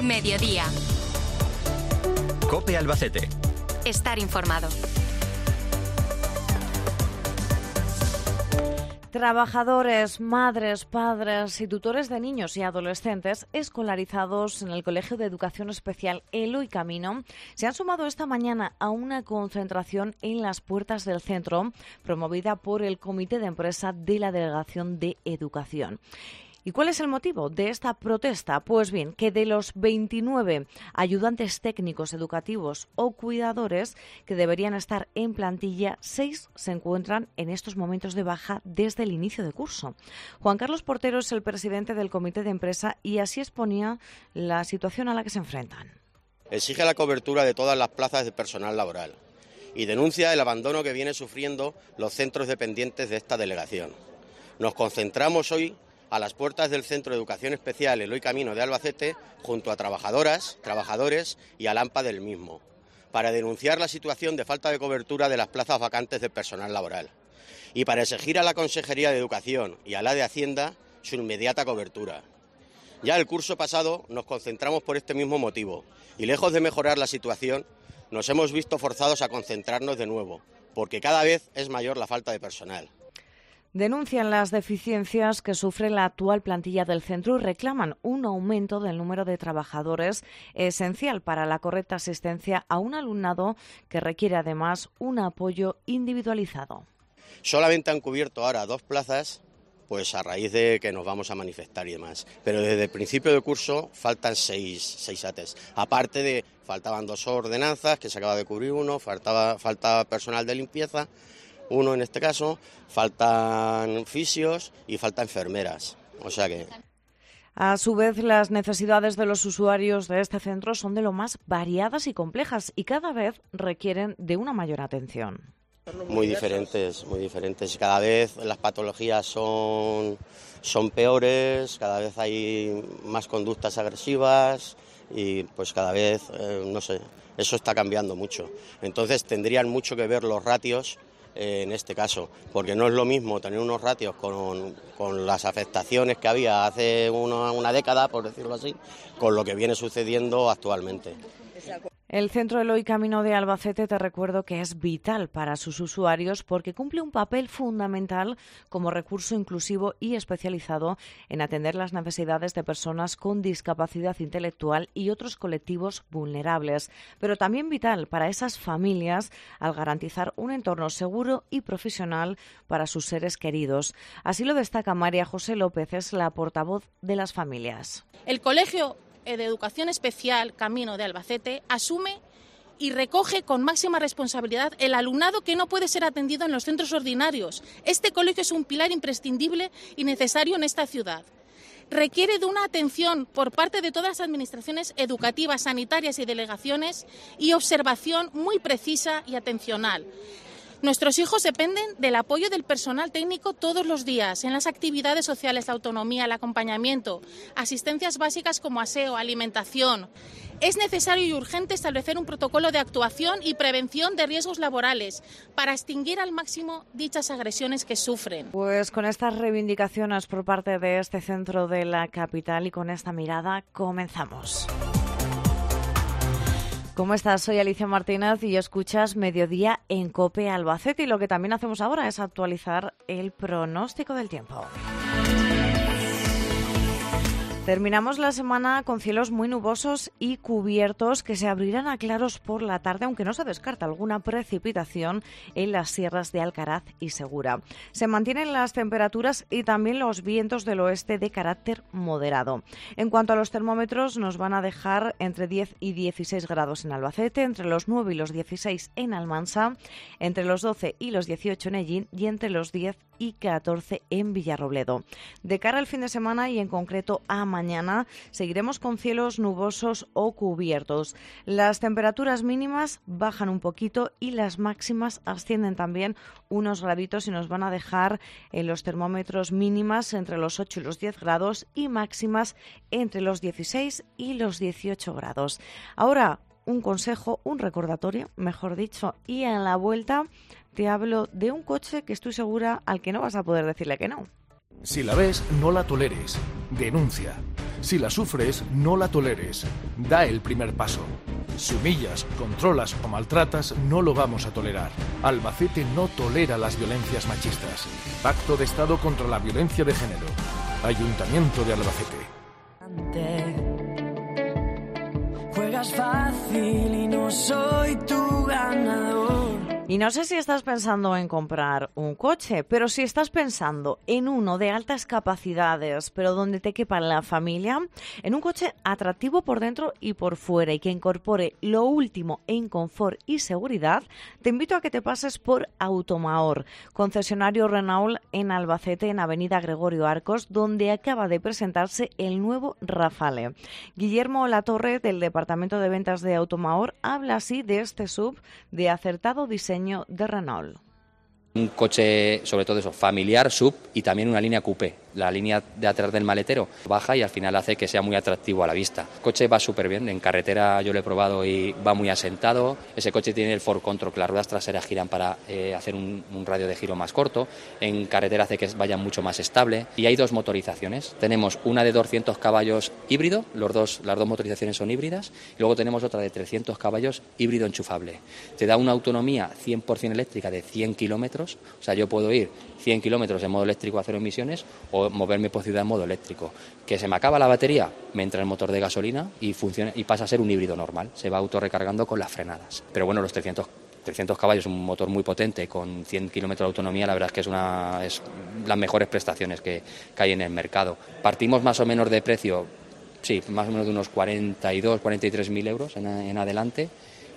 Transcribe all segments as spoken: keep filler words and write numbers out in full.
Mediodía. COPE Albacete. Estar informado. Trabajadores, madres, padres y tutores de niños y adolescentes escolarizados en el Colegio de Educación Especial Eloy Camino se han sumado esta mañana a una concentración en las puertas del centro promovida por el Comité de Empresa de la Delegación de Educación. ¿Y cuál es el motivo de esta protesta? Pues bien, que de los veintinueve ayudantes técnicos educativos o cuidadores que deberían estar en plantilla, seis se encuentran en estos momentos de baja desde el inicio de curso. Juan Carlos Portero es el presidente del Comité de Empresa y así exponía la situación a la que se enfrentan. Exige la cobertura de todas las plazas de personal laboral y denuncia el abandono que vienen sufriendo los centros dependientes de esta delegación. Nos concentramos hoy a las puertas del Centro de Educación Especial Eloy Camino de Albacete, junto a trabajadoras, trabajadores y al AMPA del mismo, para denunciar la situación de falta de cobertura de las plazas vacantes del personal laboral y para exigir a la Consejería de Educación y a la de Hacienda su inmediata cobertura. Ya el curso pasado nos concentramos por este mismo motivo y lejos de mejorar la situación, nos hemos visto forzados a concentrarnos de nuevo, porque cada vez es mayor la falta de personal. Denuncian las deficiencias que sufre la actual plantilla del centro y reclaman un aumento del número de trabajadores esencial para la correcta asistencia a un alumnado que requiere además un apoyo individualizado. Solamente han cubierto ahora dos plazas, pues a raíz de que nos vamos a manifestar y demás. Pero desde el principio del curso faltan seis, seis A T Es. Aparte de, faltaban dos ordenanzas, que se acaba de cubrir uno, faltaba, falta personal de limpieza, uno en este caso, faltan fisios y faltan enfermeras, o sea que... A su vez, las necesidades de los usuarios de este centro son de lo más variadas y complejas y cada vez requieren de una mayor atención. Muy diferentes, muy diferentes. Cada vez las patologías son, son peores, cada vez hay más conductas agresivas y pues cada vez, eh, no sé, eso está cambiando mucho. Entonces tendrían mucho que ver los ratios en este caso, porque no es lo mismo tener unos ratios con, con las afectaciones que había hace una, una década, por decirlo así, con lo que viene sucediendo actualmente. El Centro Eloy Camino de Albacete, te recuerdo que es vital para sus usuarios porque cumple un papel fundamental como recurso inclusivo y especializado en atender las necesidades de personas con discapacidad intelectual y otros colectivos vulnerables, pero también vital para esas familias al garantizar un entorno seguro y profesional para sus seres queridos. Así lo destaca María José López, es la portavoz de las familias. El Colegio de Educación Especial Camino de Albacete asume y recoge con máxima responsabilidad el alumnado que no puede ser atendido en los centros ordinarios. Este colegio es un pilar imprescindible y necesario en esta ciudad. Requiere de una atención por parte de todas las administraciones educativas, sanitarias y delegaciones y observación muy precisa y atencional. Nuestros hijos dependen del apoyo del personal técnico todos los días en las actividades sociales, la autonomía, el acompañamiento, asistencias básicas como aseo, alimentación. Es necesario y urgente establecer un protocolo de actuación y prevención de riesgos laborales para extinguir al máximo dichas agresiones que sufren. Pues con estas reivindicaciones por parte de este centro de la capital y con esta mirada comenzamos. ¿Cómo estás? Soy Alicia Martínez y escuchas Mediodía en COPE Albacete y lo que también hacemos ahora es actualizar el pronóstico del tiempo. Terminamos la semana con cielos muy nubosos y cubiertos que se abrirán a claros por la tarde, aunque no se descarta alguna precipitación en las sierras de Alcaraz y Segura. Se mantienen las temperaturas y también los vientos del oeste de carácter moderado. En cuanto a los termómetros, nos van a dejar entre diez y dieciséis grados en Albacete, entre los nueve y los dieciséis en Almansa, entre los doce y los dieciocho en Ellín y entre los diez y catorce en Villarrobledo. De cara al fin de semana y en concreto a mañana, seguiremos con cielos nubosos o cubiertos. Las temperaturas mínimas bajan un poquito y las máximas ascienden también unos graditos y nos van a dejar en los termómetros mínimas entre los ocho y los diez grados y máximas entre los dieciséis y los dieciocho grados. Ahora, un consejo, un recordatorio, mejor dicho, y a la vuelta te hablo de un coche que estoy segura al que no vas a poder decirle que no. Si la ves, no la toleres. Denuncia. Si la sufres, no la toleres. Da el primer paso. Si humillas, controlas o maltratas, no lo vamos a tolerar. Albacete no tolera las violencias machistas. Pacto de Estado contra la violencia de género. Ayuntamiento de Albacete. Juegas fácil y no soy tu ganador. Y no sé si estás pensando en comprar un coche, pero si estás pensando en uno de altas capacidades, pero donde te quepa la familia, en un coche atractivo por dentro y por fuera y que incorpore lo último en confort y seguridad, te invito a que te pases por Automahor, concesionario Renault en Albacete, en Avenida Gregorio Arcos, donde acaba de presentarse el nuevo Rafale. Guillermo Latorre, del Departamento de Ventas de Automahor, habla así de este S U V de acertado diseño de Renault. Un coche, sobre todo eso, familiar, S U V y también una línea coupé. La línea de atrás del maletero baja y al final hace que sea muy atractivo a la vista. El coche va súper bien, en carretera yo lo he probado y va muy asentado. Ese coche tiene el Ford Control, que las ruedas traseras giran para eh, hacer un, un radio de giro más corto. En carretera hace que vaya mucho más estable. Y hay dos motorizaciones. Tenemos una de doscientos caballos híbrido, los dos, las dos motorizaciones son híbridas. Y luego tenemos otra de trescientos caballos híbrido enchufable. Te da una autonomía cien por ciento eléctrica de cien kilómetros. O sea, yo puedo ir cien kilómetros en modo eléctrico a cero emisiones o moverme por ciudad en modo eléctrico. Que se me acaba la batería, me entra el motor de gasolina y funciona y pasa a ser un híbrido normal. Se va autorrecargando con las frenadas. Pero bueno, los trescientos caballos, un motor muy potente con cien kilómetros de autonomía, la verdad es que es una es las mejores prestaciones que, que hay en el mercado. Partimos más o menos de precio, sí, más o menos de unos cuarenta y dos, cuarenta y tres mil euros en, en adelante.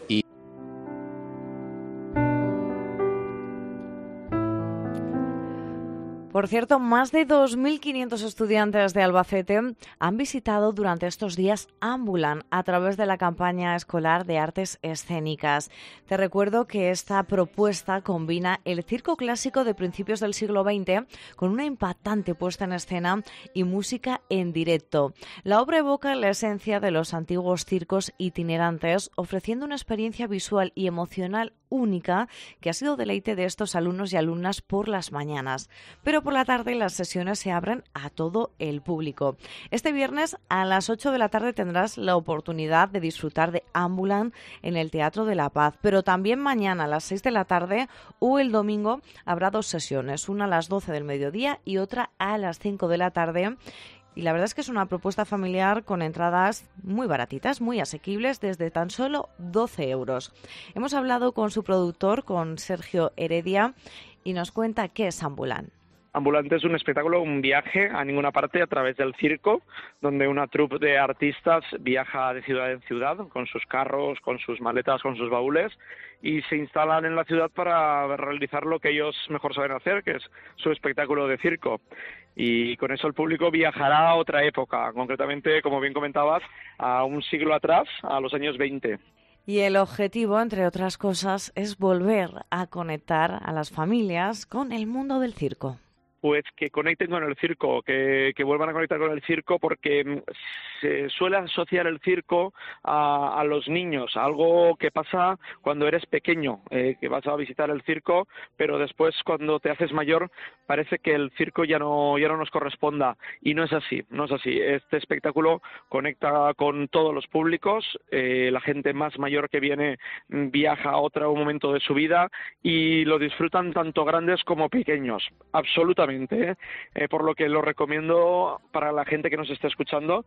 Por cierto, más de dos mil quinientos estudiantes de Albacete han visitado durante estos días Ambulan a través de la campaña escolar de artes escénicas. Te recuerdo que esta propuesta combina el circo clásico de principios del siglo veinte con una impactante puesta en escena y música en directo. La obra evoca la esencia de los antiguos circos itinerantes, ofreciendo una experiencia visual y emocional única que ha sido deleite de estos alumnos y alumnas por las mañanas. Pero por la tarde las sesiones se abren a todo el público. Este viernes a las ocho de la tarde tendrás la oportunidad de disfrutar de Ambulan en el Teatro de la Paz, pero también mañana a las seis de la tarde o el domingo habrá dos sesiones, una a las doce del mediodía y otra a las cinco de la tarde. Y la verdad es que es una propuesta familiar con entradas muy baratitas, muy asequibles, desde tan solo doce euros. Hemos hablado con su productor, con Sergio Heredia, y nos cuenta qué es Ambulan. Ambulante es un espectáculo, un viaje a ninguna parte a través del circo, donde una troupe de artistas viaja de ciudad en ciudad con sus carros, con sus maletas, con sus baúles y se instalan en la ciudad para realizar lo que ellos mejor saben hacer, que es su espectáculo de circo. Y con eso el público viajará a otra época, concretamente, como bien comentabas, a un siglo atrás, a los años veinte. Y el objetivo, entre otras cosas, es volver a conectar a las familias con el mundo del circo. Pues que conecten con el circo, que, que vuelvan a conectar con el circo, porque se suele asociar el circo a, a los niños, a algo que pasa cuando eres pequeño, eh, que vas a visitar el circo, pero después cuando te haces mayor parece que el circo ya no ya no nos corresponda, y no es así, no es así. Este espectáculo conecta con todos los públicos, eh, la gente más mayor que viene viaja a otro momento de su vida y lo disfrutan tanto grandes como pequeños, absolutamente. Eh, eh, por lo que lo recomiendo para la gente que nos esté escuchando.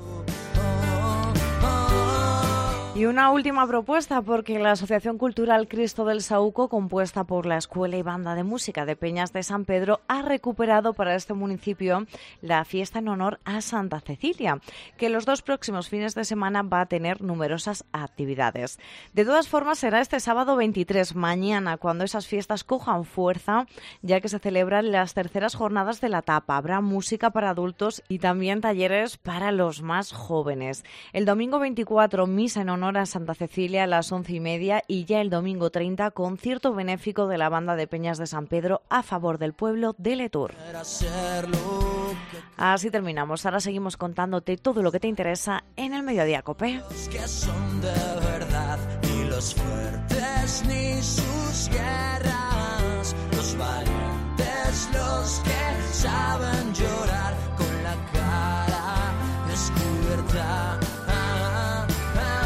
Y una última propuesta, porque la Asociación Cultural Cristo del Saúco, compuesta por la Escuela y Banda de Música de Peñas de San Pedro, ha recuperado para este municipio la fiesta en honor a Santa Cecilia, que los dos próximos fines de semana va a tener numerosas actividades. De todas formas, será este sábado veintitrés, mañana, cuando esas fiestas cojan fuerza, ya que se celebran las terceras jornadas de la tapa. Habrá música para adultos y también talleres para los más jóvenes. El domingo veinticuatro, misa en honor a Santa Cecilia a las once y media, y ya el domingo treinta, concierto benéfico de la Banda de Peñas de San Pedro a favor del pueblo de Letur. Así terminamos. Ahora seguimos contándote todo lo que te interesa en el Mediodía Cope. Los que son de verdad, ni los fuertes ni sus guerras, los valientes, los que saben llorar con la cara de descubierta.